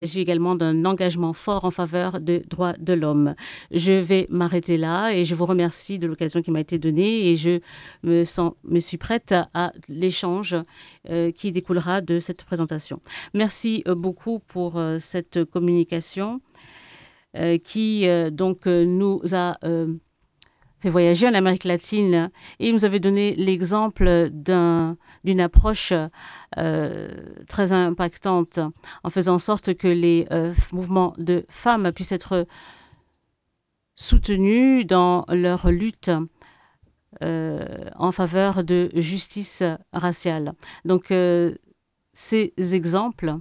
s'agit également d'un engagement fort en faveur des droits de l'homme. Je vais m'arrêter là et je vous remercie de l'occasion qui m'a été donnée et je me suis prête à l'échange qui découlera de cette présentation. Merci beaucoup pour cette communication qui nous a fait voyager en Amérique latine et vous avez donné l'exemple d'une approche très impactante en faisant en sorte que les mouvements de femmes puissent être soutenus dans leur lutte en faveur de justice raciale. Donc, ces exemples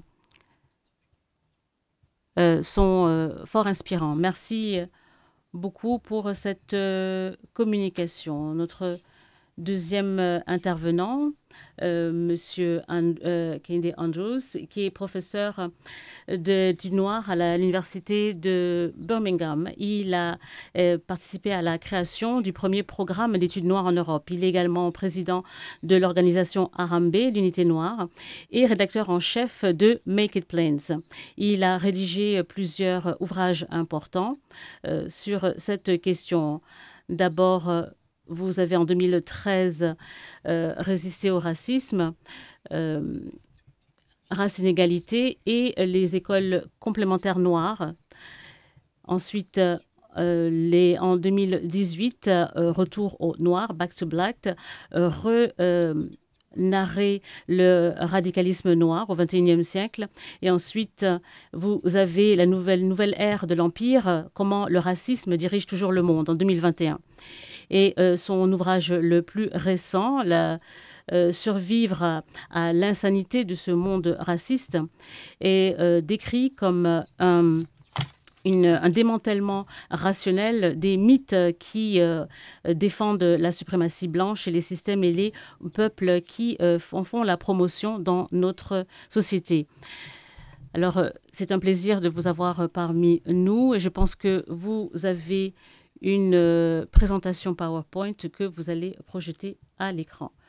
sont fort inspirants. Merci beaucoup pour cette communication. Notre deuxième intervenant, Monsieur Kehinde Andrews, qui est professeur du noir à l'université de Birmingham. Il a participé à la création du premier programme d'études noires en Europe. Il est également président de l'organisation Harambee, l'unité noire, et rédacteur en chef de Make It Plains. Il a rédigé plusieurs ouvrages importants sur cette question. D'abord, vous avez en 2013 résisté au racisme, race inégalité et les écoles complémentaires noires. Ensuite, en 2018, Retour au noir, Back to Black, narrer le radicalisme noir au XXIe siècle. Et ensuite, vous avez la nouvelle ère de l'Empire, comment le racisme dirige toujours le monde en 2021. Et son ouvrage le plus récent, Survivre à l'insanité de ce monde raciste, est décrit comme un démantèlement rationnel des mythes qui défendent la suprématie blanche et les systèmes et les peuples qui en font la promotion dans notre société. Alors, c'est un plaisir de vous avoir parmi nous et je pense que vous avez une présentation PowerPoint que vous allez projeter à l'écran.